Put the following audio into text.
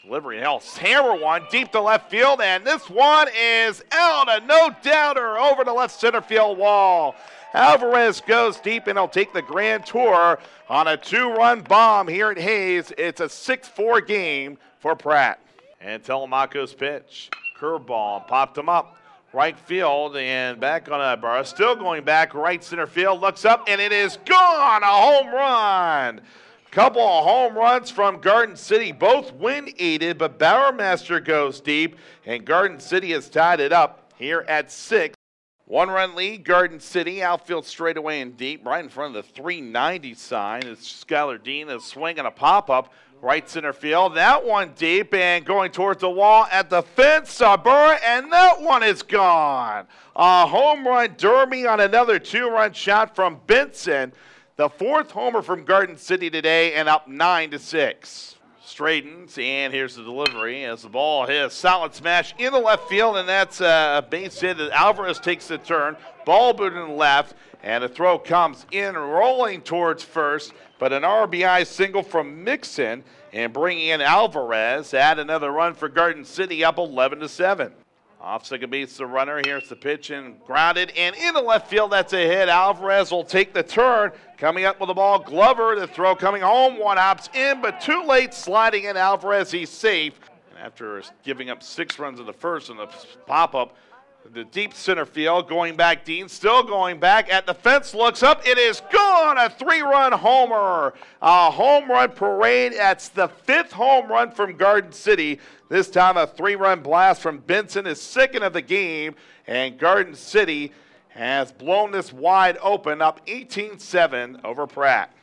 Delivery helps hammer one deep to left field, and this one is out, a no-doubter over the left center field wall. Alvarez goes deep, and he'll take the grand tour on a 2-run bomb here at Hayes. It's a 6-4 game for Pratt. And Telemaco's pitch. Curveball popped him up. Right field and back on a bar. Still going back right center field. Looks up, and it is gone. A home run. Couple of home runs from Garden City, both wind-aided, but Bowermaster goes deep, and Garden City has tied it up here at 6. 1-run lead, Garden City, outfield straightaway and deep, right in front of the 390 sign. It's Skylar Dean is swinging a pop-up, right center field. That one deep and going towards the wall at the fence, Sabura, and that one is gone. A home run derby on another 2-run shot from Benson. The 4th homer from Garden City today, and up 9-6. Straightens, and here's the delivery as the ball hits. Solid smash in the left field, and that's a base hit that Alvarez takes the turn. Ball boot in the left, and the throw comes in, rolling towards first, but an RBI single from Mixon, and bringing in Alvarez. Add another run for Garden City, up 11-7. Off second base, the runner. Here's the pitch and grounded and in the left field. That's a hit. Alvarez will take the turn. Coming up with the ball, Glover. The throw coming home. One hops in, but too late. Sliding in Alvarez. He's safe. And after giving up 6 runs in the first and the pop-up, the deep center field, going back, Dean still going back at the fence, looks up, it is gone, a 3-run homer. A home run parade, that's the 5th home run from Garden City. This time a 3-run blast from Benson is 2nd of the game, and Garden City has blown this wide open, up 18-7 over Pratt.